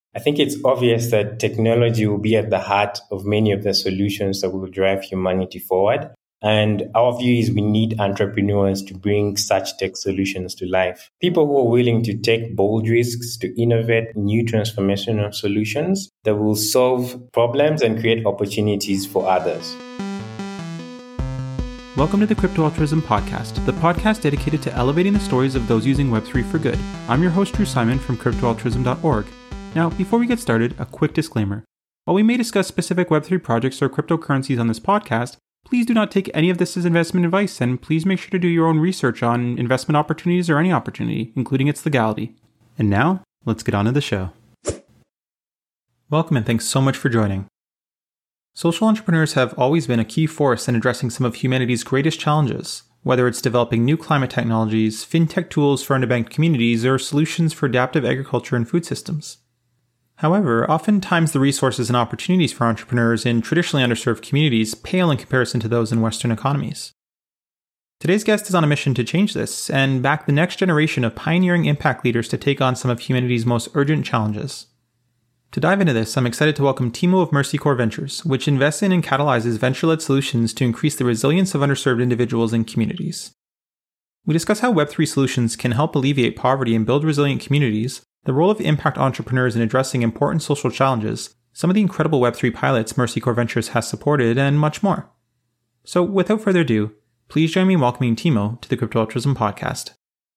I think it's obvious that technology will be at the heart of many of the solutions that will drive humanity forward. And our view is we need entrepreneurs to bring such tech solutions to life. People who are willing to take bold risks to innovate new transformational solutions that will solve problems and create opportunities for others. Welcome to the Crypto Altruism Podcast, the podcast dedicated to elevating the stories of those using Web3 for good. I'm your host, Drew Simon from cryptoaltruism.org. Now, before we get started, a quick disclaimer. While we may discuss specific Web3 projects or cryptocurrencies on this podcast, please do not take any of this as investment advice, and please make sure to do your own research on investment opportunities or any opportunity, including its legality. And now, let's get on to the show. Welcome and thanks so much for joining. Social entrepreneurs have always been a key force in addressing some of humanity's greatest challenges, whether it's developing new climate technologies, fintech tools for underbanked communities, or solutions for adaptive agriculture and food systems. However, oftentimes the resources and opportunities for entrepreneurs in traditionally underserved communities pale in comparison to those in Western economies. Today's guest is on a mission to change this and back the next generation of pioneering impact leaders to take on some of humanity's most urgent challenges. To dive into this, I'm excited to welcome Timo of Mercy Corps Ventures, which invests in and catalyzes venture-led solutions to increase the resilience of underserved individuals and communities. We discuss how Web3 solutions can help alleviate poverty and build resilient communities, the role of impact entrepreneurs in addressing important social challenges, some of the incredible Web3 pilots Mercy Corps Ventures has supported, and much more. So without further ado, please join me in welcoming Timo to the Crypto Altruism Podcast.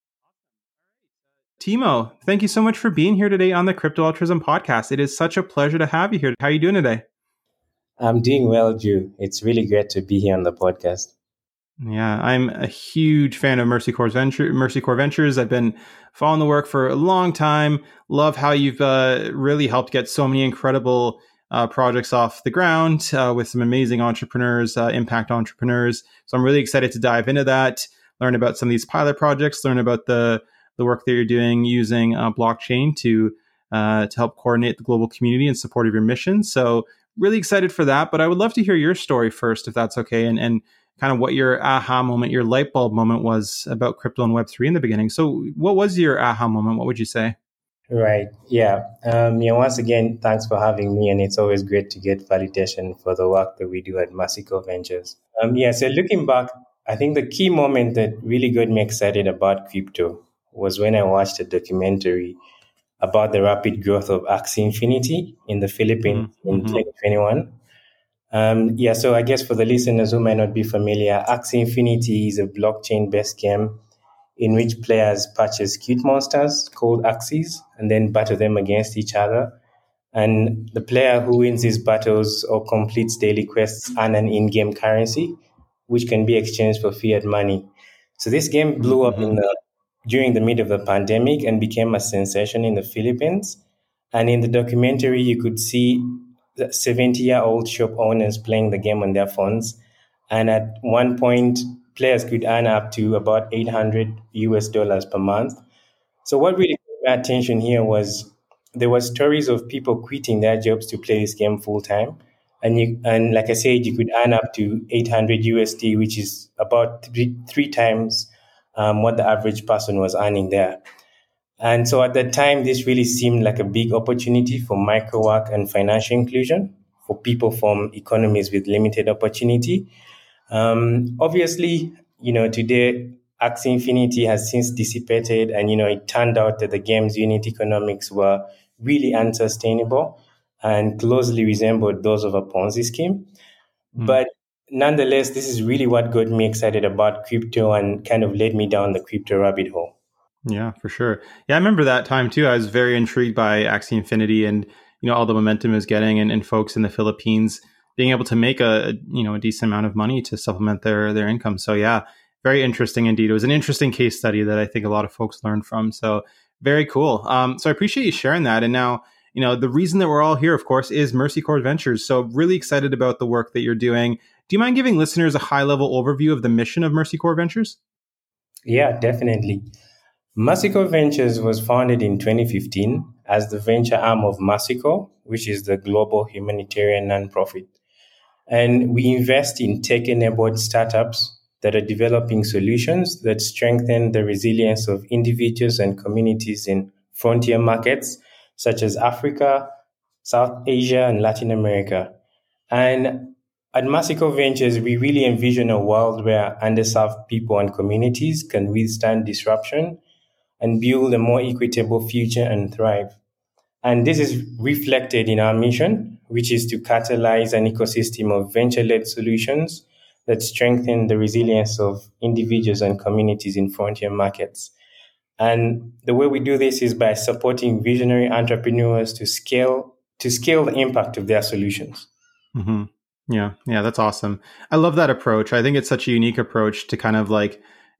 Timo, thank you so much for being here today on the Crypto Altruism Podcast. It is such a pleasure to have you here. How are you doing today? I'm doing well, Drew. It's really great to be here on the podcast. Yeah, I'm a huge fan of Mercy Corps Ventures. I've been following the work for a long time. Love how you've really helped get so many incredible projects off the ground with some amazing entrepreneurs, impact entrepreneurs. So I'm really excited to dive into that, learn about some of these pilot projects, learn about the work that you're doing using blockchain to help coordinate the global community in support of your mission. So really excited for that. But I would love to hear your story first, if that's okay, and kind of what your aha moment, your light bulb moment was about crypto and Web3 in the beginning. So what was your aha moment? What would you say? Right. Yeah. Once again, thanks for having me. And it's always great to get validation for the work that we do at Mercy Corps Ventures. So looking back, I think the key moment that really got me excited about crypto was when I watched a documentary about the rapid growth of Axie Infinity in the Philippines in 2021. So I guess for the listeners who might not be familiar, Axie Infinity is a blockchain-based game in which players purchase cute monsters called Axies and then battle them against each other. And the player who wins these battles or completes daily quests earn an in-game currency, which can be exchanged for fiat money. So this game blew up during the mid of the pandemic and became a sensation in the Philippines. And in the documentary, you could see 70-year-old shop owners playing the game on their phones. And at one point, players could earn up to about $800 per month. So what really caught my attention here was there were stories of people quitting their jobs to play this game full time. And like I said, you could earn up to $800, which is about three times what the average person was earning there. And so at that time, this really seemed like a big opportunity for micro work and financial inclusion for people from economies with limited opportunity. Obviously, today, Axie Infinity has since dissipated and, it turned out that the game's unit economics were really unsustainable and closely resembled those of a Ponzi scheme. But nonetheless, this is really what got me excited about crypto and kind of led me down the crypto rabbit hole. Yeah, for sure. Yeah, I remember that time too. I was very intrigued by Axie Infinity and, all the momentum it was getting and folks in the Philippines being able to make a decent amount of money to supplement their income. So yeah, very interesting indeed. It was an interesting case study that I think a lot of folks learned from. So very cool. So I appreciate you sharing that. And now, the reason that we're all here, of course, is Mercy Corps Ventures. So really excited about the work that you're doing. Do you mind giving listeners a high-level overview of the mission of Mercy Corps Ventures? Yeah, definitely. Mercy Corps Ventures was founded in 2015 as the venture arm of Mercy Corps, which is the global humanitarian nonprofit. And we invest in tech-enabled startups that are developing solutions that strengthen the resilience of individuals and communities in frontier markets. such as Africa, South Asia, and Latin America. And at Massico Ventures, we really envision a world where underserved people and communities can withstand disruption and build a more equitable future and thrive. And this is reflected in our mission, which is to catalyze an ecosystem of venture-led solutions that strengthen the resilience of individuals and communities in frontier markets. And the way we do this is by supporting visionary entrepreneurs to scale the impact of their solutions. Mm-hmm. Yeah, that's awesome. I love that approach. I think it's such a unique approach to kind of like,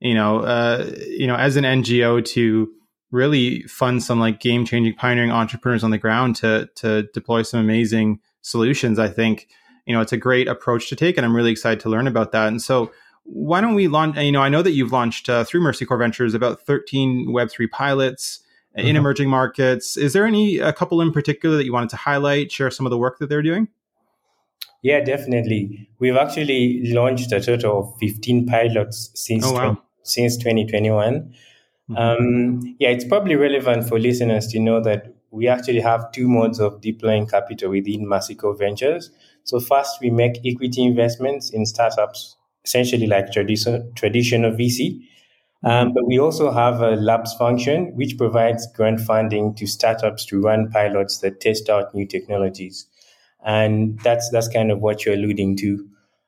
as an NGO to really fund some like game-changing, pioneering entrepreneurs on the ground to deploy some amazing solutions. I think, it's a great approach to take, and I'm really excited to learn about that. And so why don't we launch, I know that you've launched through Mercy Corps Ventures about 13 Web3 pilots in emerging markets. Is there a couple in particular that you wanted to highlight, share some of the work that they're doing? Yeah, definitely. We've actually launched a total of 15 pilots since 2021. It's probably relevant for listeners to know that we actually have two modes of deploying capital within Massico Ventures. So first, we make equity investments in startups, essentially like traditional VC. But we also have a labs function, which provides grant funding to startups to run pilots that test out new technologies. And that's kind of what you're alluding to.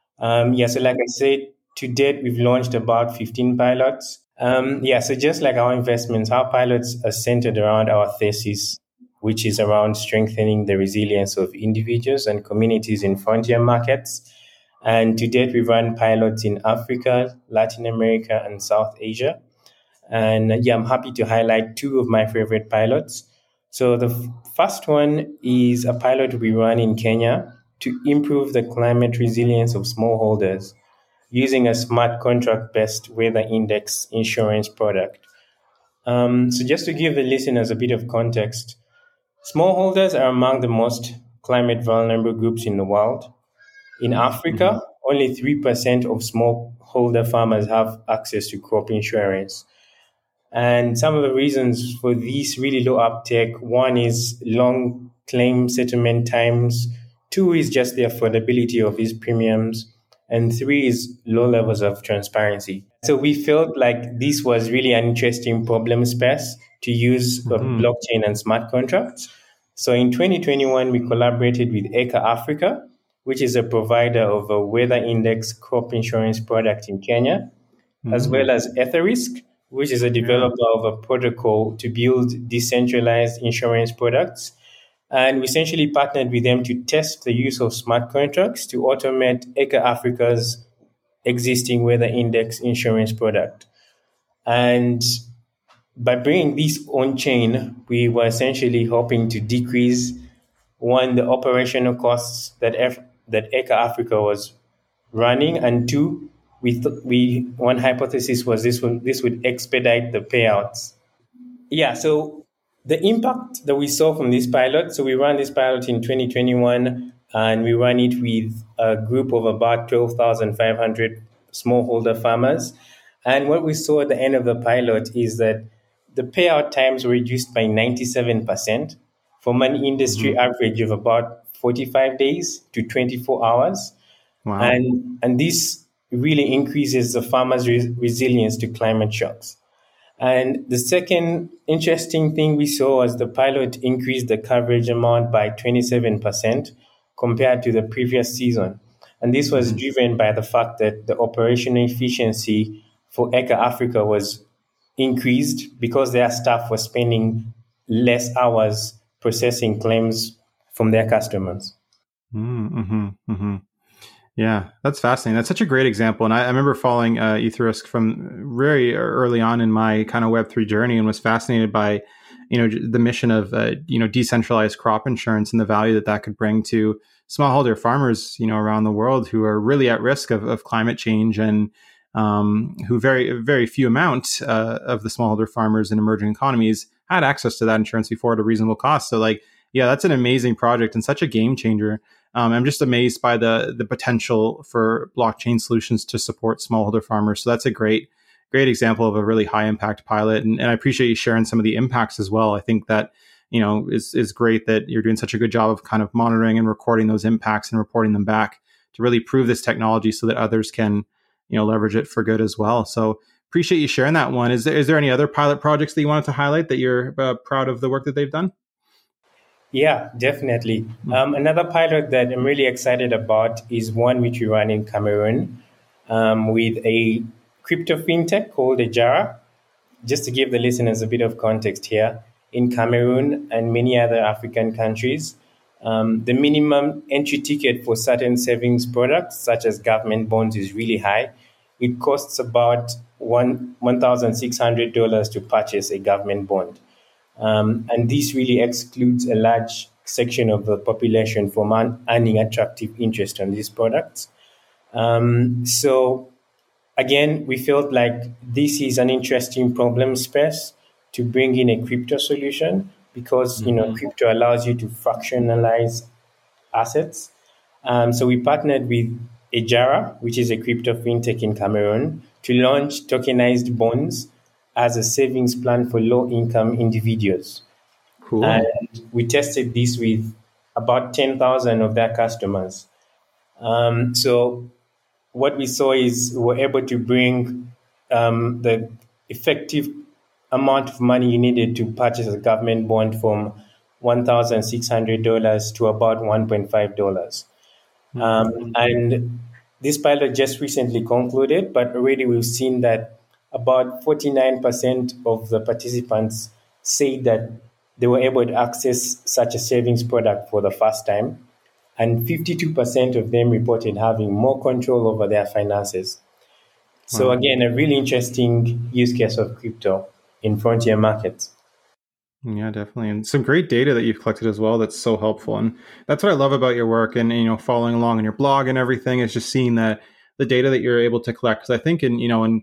So like I said, to date, we've launched about 15 pilots. So just like our investments, our pilots are centered around our thesis, which is around strengthening the resilience of individuals and communities in frontier markets. And to date, we've run pilots in Africa, Latin America, and South Asia. And I'm happy to highlight two of my favorite pilots. So the first one is a pilot we run in Kenya to improve the climate resilience of smallholders using a smart contract-based weather index insurance product. So just to give the listeners a bit of context, smallholders are among the most climate vulnerable groups in the world. In Africa, only 3% of smallholder farmers have access to crop insurance. And some of the reasons for this really low uptake, one is long claim settlement times, two is just the affordability of these premiums, and three is low levels of transparency. So we felt like this was really an interesting problem space to use blockchain and smart contracts. So in 2021, we collaborated with Eka Africa, which is a provider of a weather index crop insurance product in Kenya, as well as Etherisk, which is a developer of a protocol to build decentralized insurance products. And we essentially partnered with them to test the use of smart contracts to automate Eka Africa's existing weather index insurance product. And by bringing this on chain, we were essentially hoping to decrease, one, the operational costs that Eka Africa was running, and two, one hypothesis was this would expedite the payouts. So the impact that we saw from this pilot, so we ran this pilot in 2021, and we ran it with a group of about 12,500 smallholder farmers. And what we saw at the end of the pilot is that the payout times were reduced by 97% from an industry average of about 45 days to 24 hours. Wow. And this really increases the farmers' resilience to climate shocks. And the second interesting thing we saw was the pilot increased the coverage amount by 27% compared to the previous season. And this was driven by the fact that the operational efficiency for Eka Africa was increased because their staff was spending less hours processing claims from their customers. Yeah, that's fascinating. That's such a great example. And I remember following Etherisk from very early on in my kind of Web3 journey, and was fascinated by, the mission of, decentralized crop insurance and the value that could bring to smallholder farmers, around the world who are really at risk of climate change, and who very, very few amount of the smallholder farmers in emerging economies had access to that insurance before at a reasonable cost. So that's an amazing project and such a game changer. I'm just amazed by the potential for blockchain solutions to support smallholder farmers. So that's a great example of a really high impact pilot. And I appreciate you sharing some of the impacts as well. I think that, is great that you're doing such a good job of kind of monitoring and recording those impacts and reporting them back to really prove this technology so that others can, leverage it for good as well. So appreciate you sharing that one. Is there any other pilot projects that you wanted to highlight that you're proud of the work that they've done? Yeah, definitely. Another pilot that I'm really excited about is one which we run in Cameroon with a crypto fintech called Ejara. Just to give the listeners a bit of context here, in Cameroon and many other African countries, the minimum entry ticket for certain savings products, such as government bonds, is really high. It costs about $1,600 to purchase a government bond. And this really excludes a large section of the population from earning attractive interest on these products. So again, we felt like this is an interesting problem space to bring in a crypto solution because, crypto allows you to fractionalize assets. So we partnered with Ejara, which is a crypto fintech in Cameroon, to launch tokenized bonds as a savings plan for low-income individuals. Cool. And we tested this with about 10,000 of their customers. So what we saw is we were able to bring the effective amount of money you needed to purchase a government bond from $1,600 to about $1.5. And this pilot just recently concluded, but already we've seen that about 49% of the participants say that they were able to access such a savings product for the first time. And 52% of them reported having more control over their finances. So again, a really interesting use case of crypto in frontier markets. Yeah, definitely. And some great data that you've collected as well. That's so helpful. And that's what I love about your work and, following along on your blog and everything is just seeing that the data that you're able to collect. Because I think in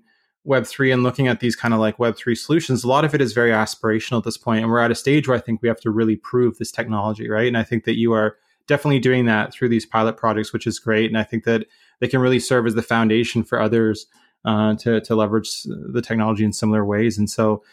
Web3 and looking at these kind of like Web3 solutions, a lot of it is very aspirational at this point. And we're at a stage where I think we have to really prove this technology, right? And I think that you are definitely doing that through these pilot projects, which is great. And I think that they can really serve as the foundation for others to leverage the technology in similar ways. And so,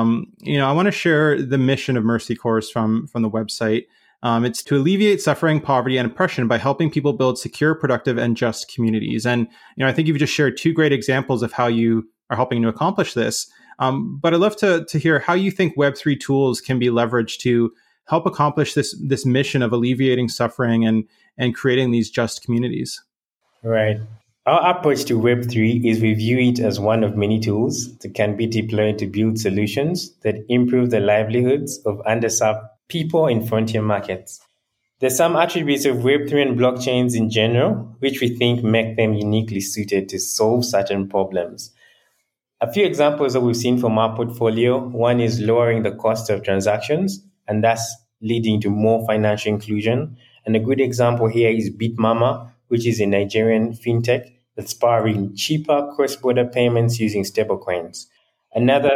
I want to share the mission of Mercy Corps from the website. It's to alleviate suffering, poverty, and oppression by helping people build secure, productive, and just communities. And, I think you've just shared two great examples of how you are helping to accomplish this. But I'd love to hear how you think Web3 tools can be leveraged to help accomplish this mission of alleviating suffering and creating these just communities. Right. Our approach to Web3 is we view it as one of many tools that can be deployed to build solutions that improve the livelihoods of underserved people in frontier markets. There's some attributes of Web3 and blockchains in general, which we think make them uniquely suited to solve certain problems. A few examples that we've seen from our portfolio, one is lowering the cost of transactions, and that's leading to more financial inclusion. And a good example here is Bitmama, which is a Nigerian fintech that's powering cheaper cross-border payments using stablecoins. Another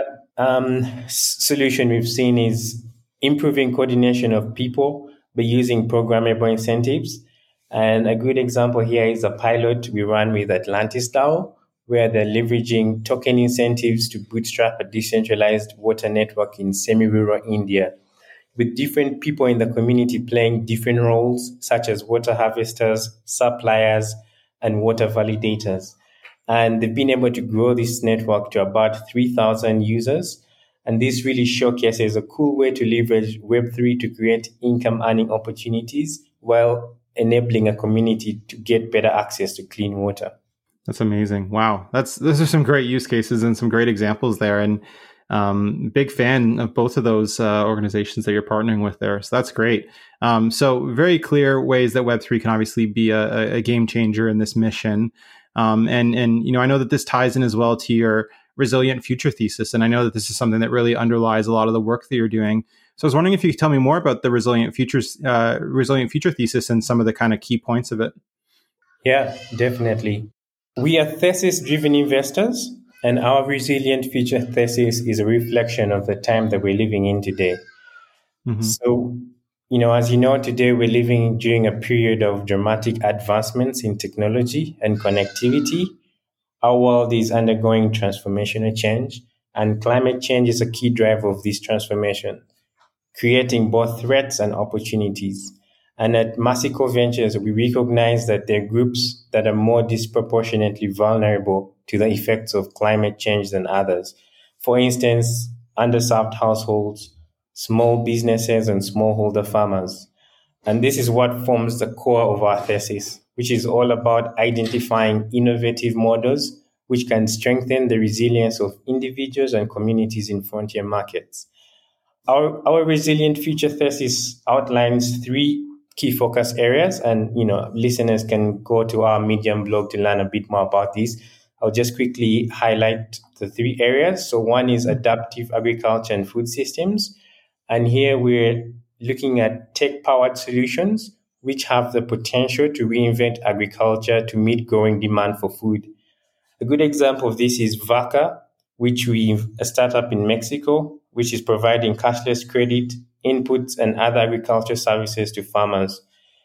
solution we've seen is improving coordination of people by using programmable incentives. And a good example here is a pilot we ran with Atlantis DAO, where they're leveraging token incentives to bootstrap a decentralized water network in semi-rural India, with different people in the community playing different roles, such as water harvesters, suppliers, and water validators. And they've been able to grow this network to about 3,000 users. And this really showcases a cool way to leverage Web3 to create income earning opportunities while enabling a community to get better access to clean water. That's amazing. Wow. Those are some great use cases and some great examples there. And big fan of both of those organizations that you're partnering with there. So that's great. So very clear ways that Web3 can obviously be a game changer in this mission. And I know that this ties in as well to your resilient future thesis. And I know that this is something that really underlies a lot of the work that you're doing. So I was wondering if you could tell me more about the resilient future thesis and some of the kind of key points of it. Yeah, definitely. We are thesis-driven investors, and our resilient future thesis is a reflection of the time that we're living in today. Mm-hmm. So, as you know, today we're living during a period of dramatic advancements in technology and connectivity. Our world is undergoing transformational change, and climate change is a key driver of this transformation. creating both threats and opportunities. And at Massico Ventures, we recognize that there are groups that are more disproportionately vulnerable to the effects of climate change than others. For instance, underserved households, small businesses, and smallholder farmers. And this is what forms the core of our thesis, which is all about identifying innovative models which can strengthen the resilience of individuals and communities in frontier markets. Our resilient future thesis outlines three key focus areas, and listeners can go to our Medium blog to learn a bit more about this. I'll just quickly highlight the three areas. So one is adaptive agriculture and food systems, and here we're looking at tech-powered solutions which have the potential to reinvent agriculture to meet growing demand for food. A good example of this is Vaca, which we've a startup in Mexico, which is providing cashless credit, inputs, and other agriculture services to farmers.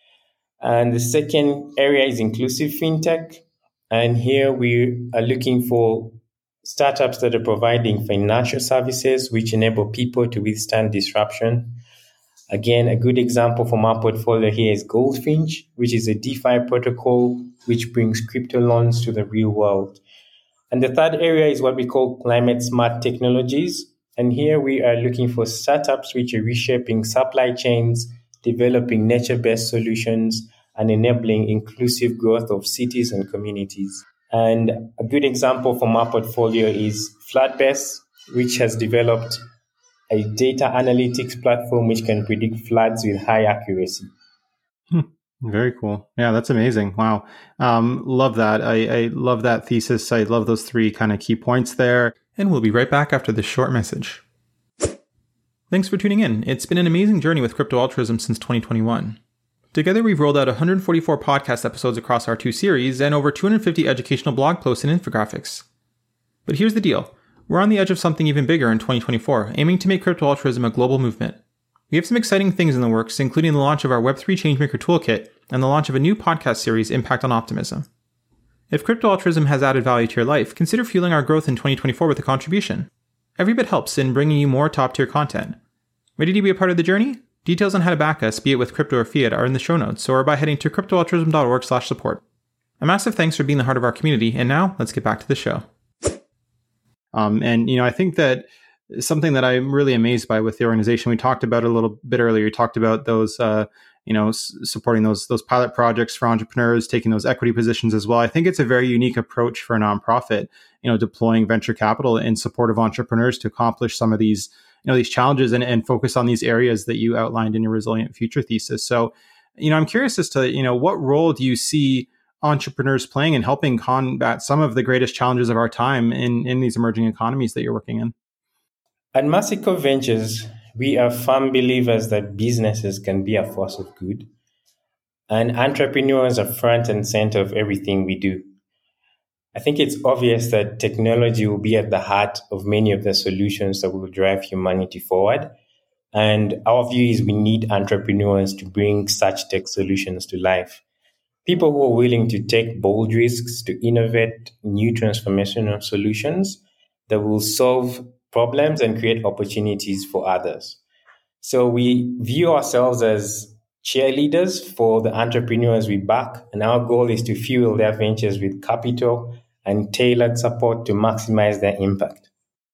And the second area is inclusive fintech. And here we are looking for startups that are providing financial services which enable people to withstand disruption. Again, a good example from our portfolio here is Goldfinch, which is a DeFi protocol which brings crypto loans to the real world. And the third area is what we call climate smart technologies. And here we are looking for startups which are reshaping supply chains, developing nature-based solutions, and enabling inclusive growth of cities and communities. And a good example from our portfolio is Floodbase, which has developed a data analytics platform which can predict floods with high accuracy. Very cool. Yeah, that's amazing. Wow. Love that. I love that thesis. I love those three kind of key points there. And we'll be right back after this short message. Thanks for tuning in. It's been an amazing journey with Crypto Altruism since 2021. Together, we've rolled out 144 podcast episodes across our two series and over 250 educational blog posts and infographics. But here's the deal. We're on the edge of something even bigger in 2024, aiming to make Crypto Altruism a global movement. We have some exciting things in the works, including the launch of our Web3 Changemaker Toolkit and the launch of a new podcast series, Impact on Optimism. If Crypto Altruism has added value to your life, consider fueling our growth in 2024 with a contribution. Every bit helps in bringing you more top-tier content. Ready to be a part of the journey? Details on how to back us, be it with crypto or fiat, are in the show notes, or by heading to cryptoaltruism.org/support. A massive thanks for being the heart of our community, and now let's get back to the show. I think that something that I'm really amazed by with the organization, we talked about it a little bit earlier. You talked about those, supporting those pilot projects for entrepreneurs, taking those equity positions as well. I think it's a very unique approach for a nonprofit, deploying venture capital in support of entrepreneurs to accomplish some of these, these challenges and focus on these areas that you outlined in your resilient future thesis. So, I'm curious as to, what role do you see entrepreneurs playing in helping combat some of the greatest challenges of our time in these emerging economies that you're working in? At Massico Ventures, we are firm believers that businesses can be a force of good, and entrepreneurs are front and center of everything we do. I think it's obvious that technology will be at the heart of many of the solutions that will drive humanity forward. And our view is we need entrepreneurs to bring such tech solutions to life. People who are willing to take bold risks to innovate new transformational solutions that will solve problems and create opportunities for others. So we view ourselves as cheerleaders for the entrepreneurs we back, and our goal is to fuel their ventures with capital and tailored support to maximize their impact.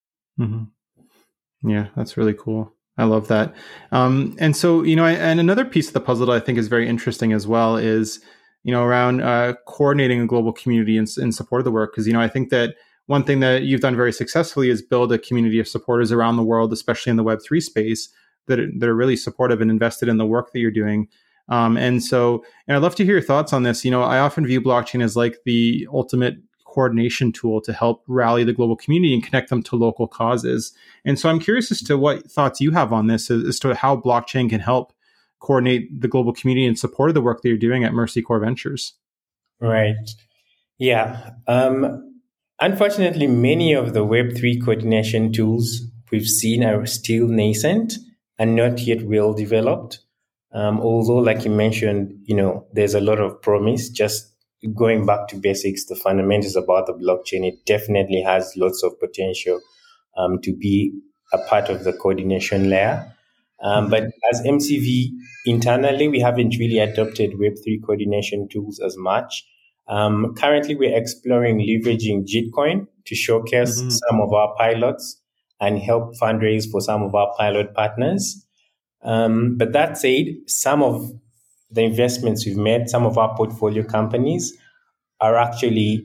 Mm-hmm. Yeah, that's really cool. I love that. And so, and another piece of the puzzle that I think is very interesting as well is, around coordinating a global community in support of the work. Because, I think that one thing that you've done very successfully is build a community of supporters around the world, especially in the Web3 space, that are really supportive and invested in the work that you're doing. And I'd love to hear your thoughts on this. I often view blockchain as like the ultimate coordination tool to help rally the global community and connect them to local causes. And so I'm curious as to what thoughts you have on this, as to how blockchain can help coordinate the global community in support of the work that you're doing at Mercy Corps Ventures. Right. Yeah. Unfortunately, many of the Web3 coordination tools we've seen are still nascent and not yet well developed. Although, like you mentioned, there's a lot of promise. Just going back to basics, the fundamentals about the blockchain, it definitely has lots of potential to be a part of the coordination layer. But as MCV internally, we haven't really adopted Web3 coordination tools as much. Currently, we're exploring leveraging Gitcoin to showcase some of our pilots and help fundraise for some of our pilot partners. But that said, some of the investments we've made, some of our portfolio companies are actually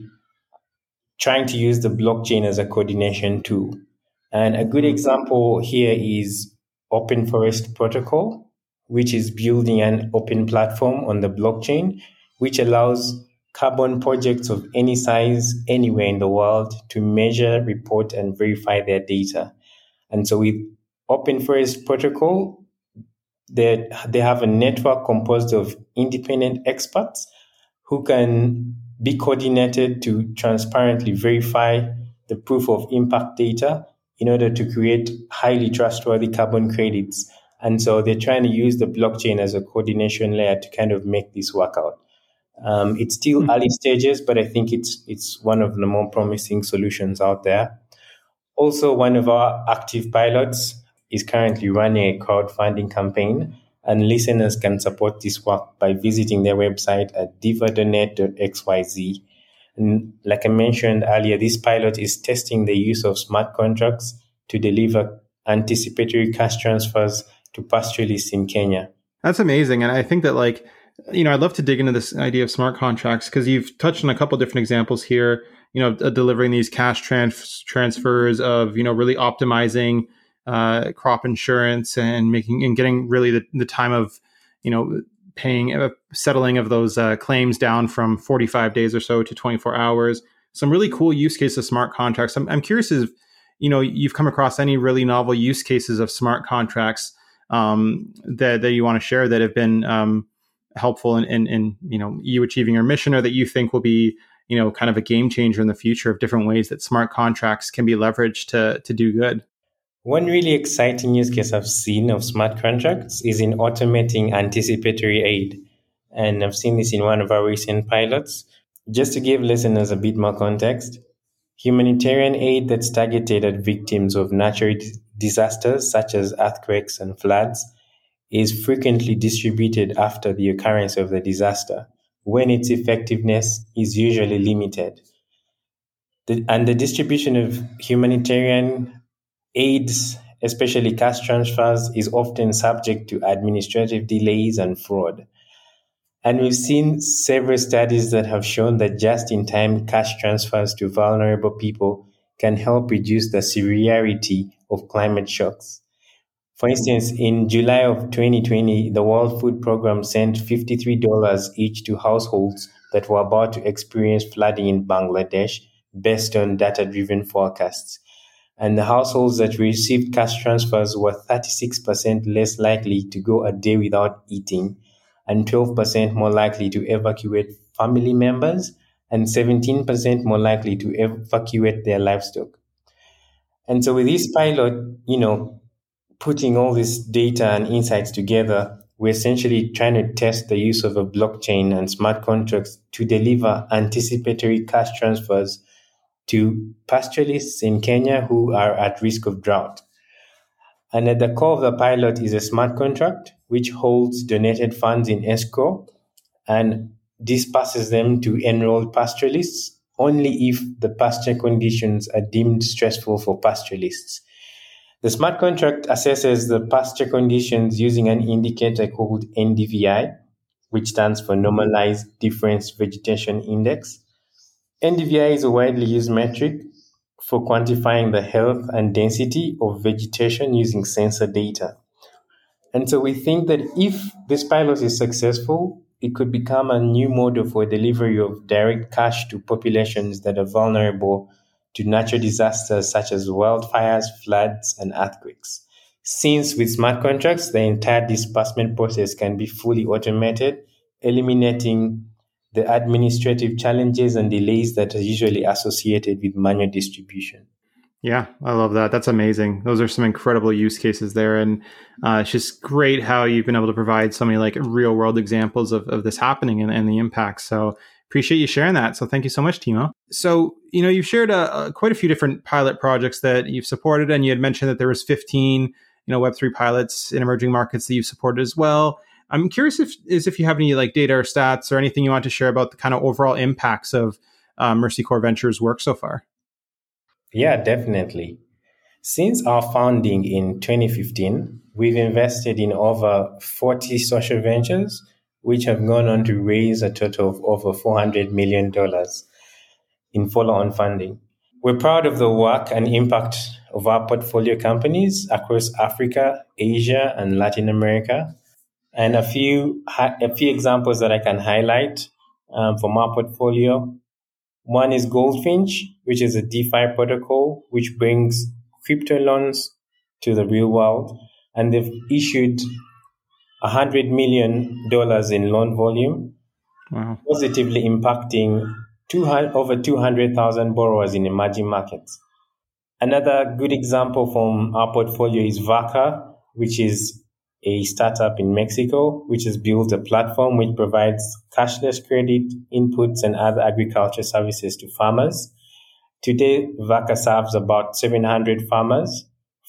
trying to use the blockchain as a coordination tool. And a good example here is Open Forest Protocol, which is building an open platform on the blockchain, which allows carbon projects of any size anywhere in the world to measure, report, and verify their data. And so with Open Forest Protocol, they have a network composed of independent experts who can be coordinated to transparently verify the proof of impact data in order to create highly trustworthy carbon credits. And so they're trying to use the blockchain as a coordination layer to kind of make this work out. It's still early stages, but I think it's one of the more promising solutions out there. Also, one of our active pilots is currently running a crowdfunding campaign, and listeners can support this work by visiting their website at diva.net.xyz. And like I mentioned earlier, this pilot is testing the use of smart contracts to deliver anticipatory cash transfers to pastoralists in Kenya. That's amazing. And I think that I'd love to dig into this idea of smart contracts because you've touched on a couple of different examples here, delivering these cash transfers of, really optimizing crop insurance and getting really the time of, paying, settling of those claims down from 45 days or so to 24 hours. Some really cool use cases of smart contracts. I'm curious if, you've come across any really novel use cases of smart contracts that you want to share that have been helpful in you achieving your mission, or that you think will be, kind of a game changer in the future of different ways that smart contracts can be leveraged to do good. One really exciting use case I've seen of smart contracts is in automating anticipatory aid. And I've seen this in one of our recent pilots. Just to give listeners a bit more context, humanitarian aid that's targeted at victims of natural disasters such as earthquakes and floods is frequently distributed after the occurrence of the disaster, when its effectiveness is usually limited. And the distribution of humanitarian aids, especially cash transfers, is often subject to administrative delays and fraud. And we've seen several studies that have shown that just-in-time cash transfers to vulnerable people can help reduce the severity of climate shocks. For instance, in July of 2020, the World Food Programme sent $53 each to households that were about to experience flooding in Bangladesh based on data-driven forecasts. And the households that received cash transfers were 36% less likely to go a day without eating, and 12% more likely to evacuate family members, and 17% more likely to evacuate their livestock. And so with this pilot, putting all this data and insights together, we're essentially trying to test the use of a blockchain and smart contracts to deliver anticipatory cash transfers to pastoralists in Kenya who are at risk of drought. And at the core of the pilot is a smart contract, which holds donated funds in escrow and disperses them to enrolled pastoralists only if the pasture conditions are deemed stressful for pastoralists. The smart contract assesses the pasture conditions using an indicator called NDVI, which stands for Normalized Difference Vegetation Index. NDVI is a widely used metric for quantifying the health and density of vegetation using sensor data. And so we think that if this pilot is successful, it could become a new model for delivery of direct cash to populations that are vulnerable to natural disasters such as wildfires, floods, and earthquakes. Since with smart contracts, the entire disbursement process can be fully automated, eliminating the administrative challenges and delays that are usually associated with manual distribution. Yeah, I love that. That's amazing. Those are some incredible use cases there. And it's just great how you've been able to provide so many real world examples of this happening and the impact. So appreciate you sharing that. So thank you so much, Timo. So, you've shared quite a few different pilot projects that you've supported, and you had mentioned that there was 15 Web3 pilots in emerging markets that you've supported as well. I'm curious if you have any like data or stats or anything you want to share about the kind of overall impacts of Mercy Corps Ventures work so far. Yeah, definitely. Since our founding in 2015, we've invested in over 40 social ventures, which have gone on to raise a total of over $400 million in follow-on funding. We're proud of the work and impact of our portfolio companies across Africa, Asia, and Latin America. And a few examples that I can highlight from our portfolio. One is Goldfinch, which is a DeFi protocol which brings crypto loans to the real world. And they've issued $100 million in loan volume, wow, positively impacting over 200,000 borrowers in emerging markets. Another good example from our portfolio is Vaca, which is a startup in Mexico, which has built a platform which provides cashless credit, inputs, and other agriculture services to farmers. Today, Vaca serves about 700 farmers,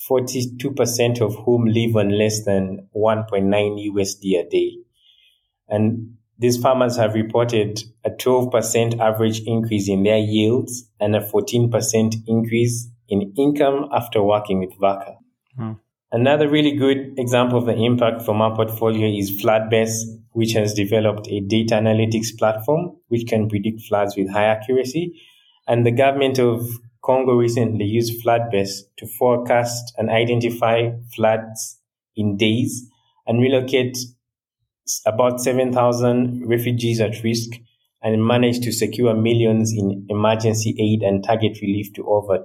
42% of whom live on less than 1.9 USD a day. And these farmers have reported a 12% average increase in their yields and a 14% increase in income after working with Vaca. wow. Another really good example of the impact from our portfolio is Floodbase, which has developed a data analytics platform which can predict floods with high accuracy. And the government of Congo recently used Floodbase to forecast and identify floods in days and relocate about 7,000 refugees at risk and managed to secure millions in emergency aid and target relief to over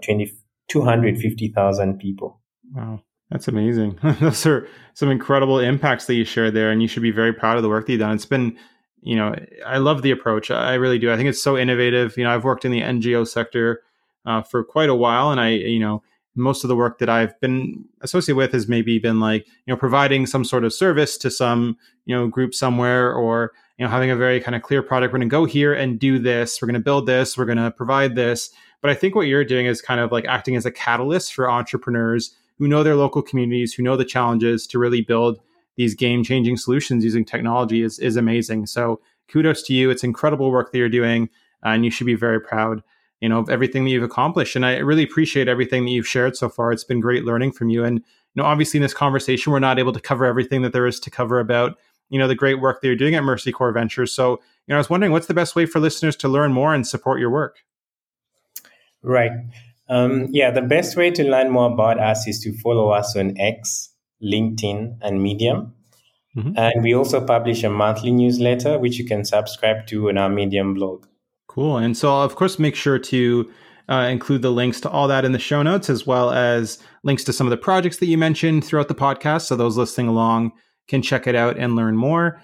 250,000 people. Wow. That's amazing. Those are some incredible impacts that you shared there, and you should be very proud of the work that you've done. It's been, I love the approach. I really do. I think it's so innovative. I've worked in the NGO sector for quite a while, and most of the work that I've been associated with has maybe been like, providing some sort of service to some, group somewhere, or, having a very kind of clear product. We're going to go here and do this. We're going to build this. We're going to provide this. But I think what you're doing is kind of like acting as a catalyst for entrepreneurs who know their local communities, who know the challenges to really build these game-changing solutions using technology is amazing. So kudos to you. It's incredible work that you're doing, and you should be very proud, of everything that you've accomplished. And I really appreciate everything that you've shared so far. It's been great learning from you. And, obviously in this conversation, we're not able to cover everything that there is to cover about, the great work that you're doing at Mercy Corps Ventures. So, I was wondering, what's the best way for listeners to learn more and support your work? Right. The best way to learn more about us is to follow us on X, LinkedIn, and Medium. Mm-hmm. And we also publish a monthly newsletter, which you can subscribe to on our Medium blog. Cool. And so I'll, of course, make sure to include the links to all that in the show notes, as well as links to some of the projects that you mentioned throughout the podcast. So those listening along can check it out and learn more.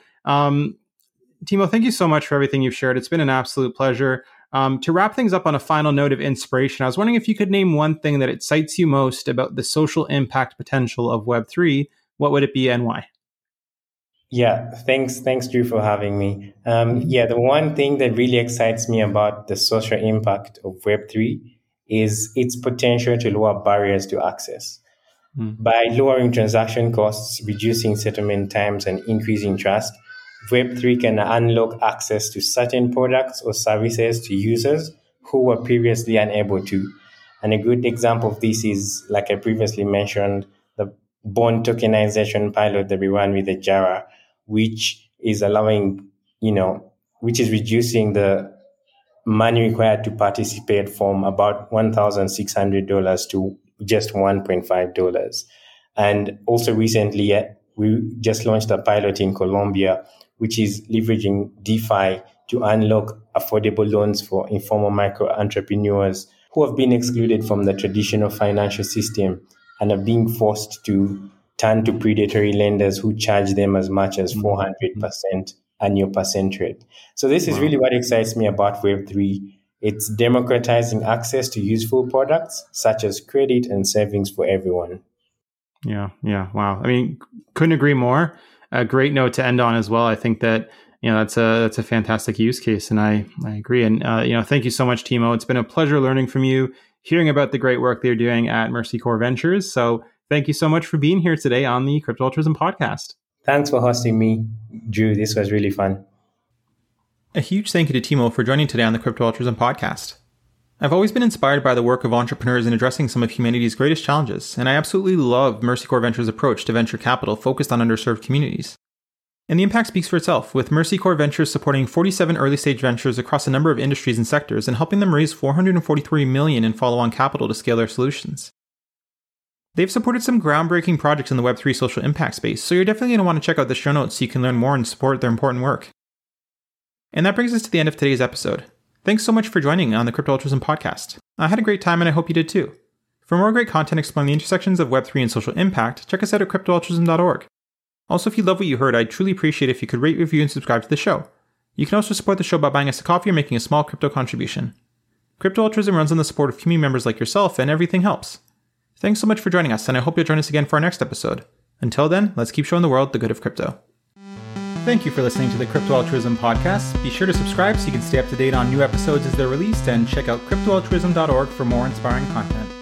Timo, thank you so much for everything you've shared. It's been an absolute pleasure. To wrap things up on a final note of inspiration, I was wondering if you could name one thing that excites you most about the social impact potential of Web3. What would it be and why? Yeah, thanks, Drew, for having me. The one thing that really excites me about the social impact of Web3 is its potential to lower barriers to access. By lowering transaction costs, reducing settlement times, and increasing trust, Web3 can unlock access to certain products or services to users who were previously unable to. And a good example of this is, like I previously mentioned, the bond tokenization pilot that we ran with the JARA, which is reducing the money required to participate from about $1,600 to just $1.5. And also recently, we just launched a pilot in Colombia, which is leveraging DeFi to unlock affordable loans for informal micro entrepreneurs who have been excluded from the traditional financial system and are being forced to turn to predatory lenders who charge them as much as 400% annual percent rate. So this is really what excites me about Web3. It's democratizing access to useful products such as credit and savings for everyone. Yeah. Wow. I mean, couldn't agree more. A great note to end on as well. I think that, that's a fantastic use case, and I agree. And, thank you so much, Timo. It's been a pleasure learning from you, hearing about the great work that you're doing at Mercy Corps Ventures. So Thank you so much for being here today on the Crypto Altruism Podcast. Thanks for hosting me, Drew. This was really fun. A huge thank you to Timo for joining today on the Crypto Altruism Podcast. I've always been inspired by the work of entrepreneurs in addressing some of humanity's greatest challenges, and I absolutely love Mercy Corps Ventures' approach to venture capital focused on underserved communities. And the impact speaks for itself, with Mercy Corps Ventures supporting 47 early-stage ventures across a number of industries and sectors and helping them raise $443 million in follow-on capital to scale their solutions. They've supported some groundbreaking projects in the Web3 social impact space, so you're definitely going to want to check out the show notes so you can learn more and support their important work. And that brings us to the end of today's episode. Thanks so much for joining on the Crypto Altruism Podcast. I had a great time and I hope you did too. For more great content exploring the intersections of Web3 and social impact, check us out at cryptoaltruism.org. Also, if you love what you heard, I'd truly appreciate if you could rate, review, and subscribe to the show. You can also support the show by buying us a coffee or making a small crypto contribution. Crypto Altruism runs on the support of community members like yourself, and everything helps. Thanks so much for joining us, and I hope you'll join us again for our next episode. Until then, let's keep showing the world the good of crypto. Thank you for listening to the Crypto Altruism Podcast. Be sure to subscribe so you can stay up to date on new episodes as they're released, and check out cryptoaltruism.org for more inspiring content.